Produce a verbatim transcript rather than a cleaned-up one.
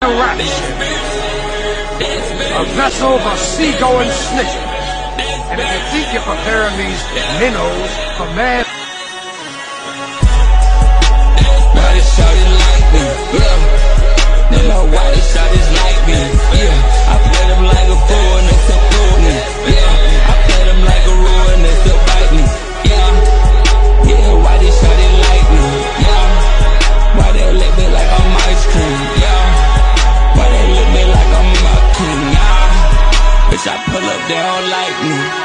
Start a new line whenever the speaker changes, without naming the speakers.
A rat ship, a vessel for sea-going snitch. And if you think you're preparing these minnows for man,
why they shawty like me? Yeah, they know why they shawty like me. Yeah, I play them like a fool and they still fool me. Yeah, I play them like a rule and they still bite me. Yeah, yeah, why they shawty like me? Yeah, why they lick me like I'm ice cream? Yeah, why they look me like I'm a king? Yeah, bitch, I pull up, they don't like me.